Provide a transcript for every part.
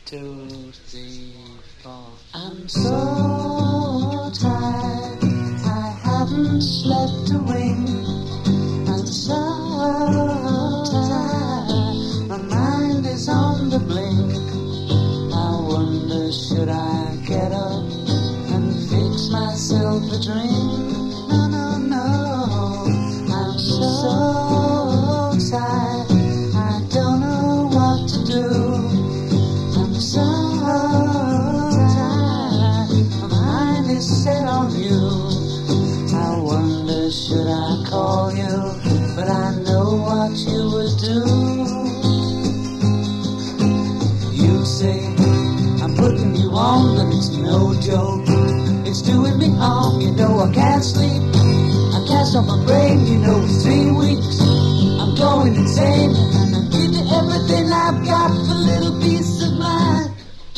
2, 3, 4. I'm so tired, I haven't slept a wink. I'm so tired, my mind is on the blink. I wonder, should I get up and fix myself a drink? No, no, no, I'm so tired, I don't know what to do. I'm so tired, my mind is set on you. I wonder, should I call you, but I know what you would do. You say, I'm putting you on, but it's no joke. It's doing me harm, you know I can't sleep. I can't stop my brain, you know it's 3 weeks. I'm going insane, and I give you everything I've got for a little peace of mind.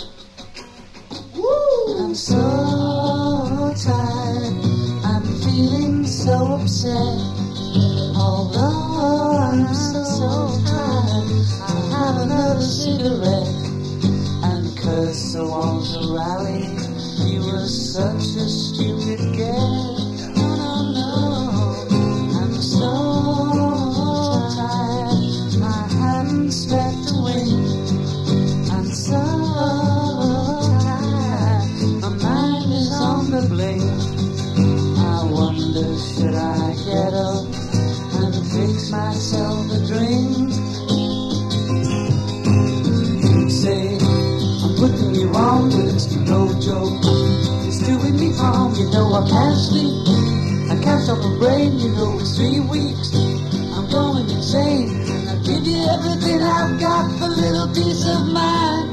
Woo! I'm so tired, I'm feeling so upset. Although I'm so tired, I'll have another cigarette and curse the Walter Raleigh. He was such a stupid get. No, no, no, I'm so tired, I haven't slept a wink. I'm so tired, my mind is on the blink. I wonder, should I get up and fix myself a drink? You say, I'm putting you on, but it's no joke. It's doing me harm, you know I can't sleep. I can't stop my brain, you know it's 3 weeks. I'm going insane, and I'll give you everything I've got for a little peace of mind.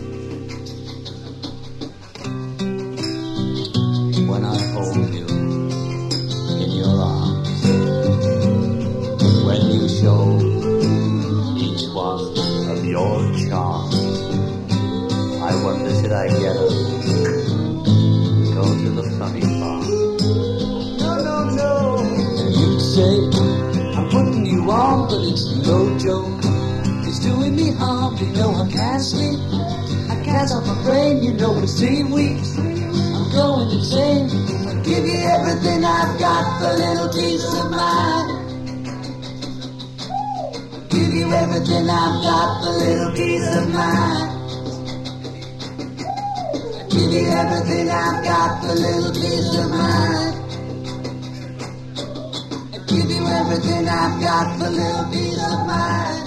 When I hold you in your arms, when you show each one of your charms, I wonder, should I get up, go to the funny farm? No, no, no. You say, I'm putting you on, but it's no joke. It's doing me harm, you know I can't sleep. I can't stop my brain, you know it's 3 weeks. I'm going insane, I'll give you everything I've got for a little peace of mind. I'll give you everything I've got for a little peace of mind. I'll give you everything I've got for a little peace of mind. I'll give you everything I've got for a little peace of mind.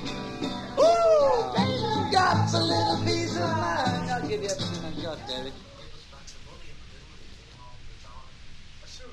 Got a little piece of mind. I'll give you everything I've got, Derek.